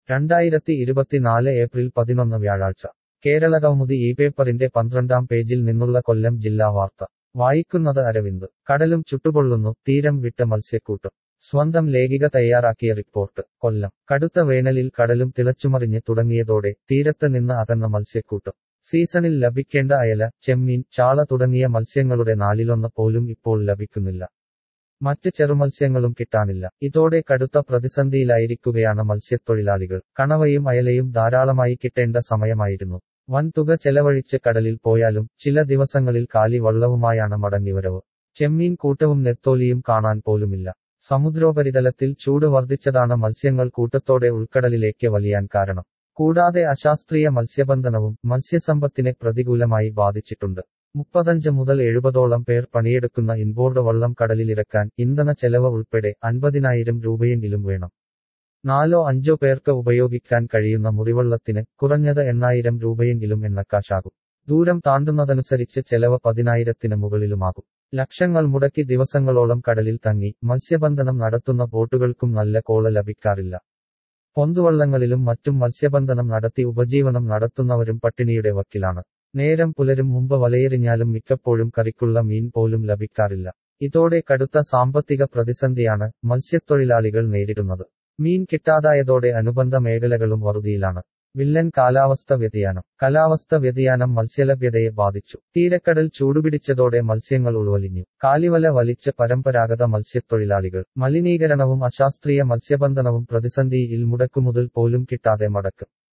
2024 April 11 വ്യാഴാഴ്ച കേരളകൗമുദി ഈ പേപ്പറിന്റെ 12-ാം പേജിൽ നിന്നുള്ള കൊല്ലം ജില്ലാ വാർത്ത വായിക്കുന്നത് അരവിന്ദ്. കടലും ചുട്ടുപൊള്ളുന്നു, തീരം വിട്ട മത്സ്യക്കൂട്ടം. സ്വന്തം ലേഖിക തയ്യാറാക്കിയ റിപ്പോർട്ട്. കൊല്ലം. കടുത്ത വേനലിൽ കടലും തിളച്ചുമറിഞ്ഞ് തുടങ്ങിയതോടെ തീരത്ത് നിന്ന് അകന്ന മത്സ്യക്കൂട്ടം. സീസണിൽ ലഭിക്കേണ്ട അയല, ചെമ്മീൻ, ചാള തുടങ്ങിയ മത്സ്യങ്ങളുടെ നാലിലൊന്ന് പോലും ഇപ്പോൾ ലഭിക്കുന്നില്ല. മറ്റ് ചെറുമത്സ്യങ്ങളും കിട്ടാനില്ല. ഇതോടെ കടുത്ത പ്രതിസന്ധിയിലായിരിക്കുകയാണ് മത്സ്യത്തൊഴിലാളികൾ. കണവയും അയലയും ധാരാളമായി കിട്ടേണ്ട സമയമായിരുന്നു. വൻതുക ചെലവഴിച്ച് കടലിൽ പോയാലും ചില ദിവസങ്ങളിൽ കാലി വള്ളവുമായാണ് മടങ്ങിവരവ്. ചെമ്മീൻ കൂട്ടവും നെത്തോലിയും കാണാൻ പോലുമില്ല. സമുദ്രോപരിതലത്തിൽ ചൂട് വർദ്ധിച്ചതാണ് മത്സ്യങ്ങൾ കൂട്ടത്തോടെ ഉൾക്കടലിലേക്ക് വലിയാൻ കാരണം. കൂടാതെ അശാസ്ത്രീയ മത്സ്യബന്ധനവും മത്സ്യസമ്പത്തിനെ പ്രതികൂലമായി ബാധിച്ചിട്ടുണ്ട്. 35 മുതൽ 70ഓളം പേർ പണിയെടുക്കുന്ന ഇൻബോർഡ് വള്ളം കടലിലിറക്കാൻ ഇന്ധന ചെലവ് ഉൾപ്പെടെ 50,000 രൂപയെങ്കിലും വേണം. 4-5 പേർക്ക് ഉപയോഗിക്കാൻ കഴിയുന്ന മുറിവള്ളത്തിന് കുറഞ്ഞത് 8,000 രൂപയെങ്കിലും എണ്ണക്കാശാകും. ദൂരം താണ്ടുന്നതനുസരിച്ച് ചെലവ് 10,000-ന് മുകളിലുമാകും. ലക്ഷങ്ങൾ മുടക്കി ദിവസങ്ങളോളം കടലിൽ തങ്ങി മത്സ്യബന്ധനം നടത്തുന്ന ബോട്ടുകൾക്കും നല്ല കോള ലഭിക്കാറില്ല. പൊന്തുവള്ളങ്ങളിലും മറ്റും മത്സ്യബന്ധനം നടത്തി ഉപജീവനം നടത്തുന്നവരും പട്ടിണിയുടെ വക്കിലാണ്. നേരം പുലരും മുമ്പ് വലയെറിഞ്ഞാലും മിക്കപ്പോഴും കറിക്കുള്ള മീൻ പോലും ലഭിക്കാറില്ല. ഇതോടെ കടുത്ത സാമ്പത്തിക പ്രതിസന്ധിയാണ് മത്സ്യത്തൊഴിലാളികൾ നേരിടുന്നത്. മീൻ കിട്ടാതായതോടെ അനുബന്ധ മേഖലകളും വറുതിയിലാണ്. വില്ലൻ കാലാവസ്ഥ വ്യതിയാനം. കാലാവസ്ഥ വ്യതിയാനം മത്സ്യലഭ്യതയെ ബാധിച്ചു. തീരക്കടൽ ചൂടുപിടിച്ചതോടെ മത്സ്യങ്ങൾ ഉൾവലിഞ്ഞു. കാലിവല വലിച്ച് പരമ്പരാഗത മത്സ്യത്തൊഴിലാളികൾ. മലിനീകരണവും അശാസ്ത്രീയ മത്സ്യബന്ധനവും പ്രതിസന്ധിയിൽ മുടക്കുമുതൽ പോലും കിട്ടാതെ മടക്കും.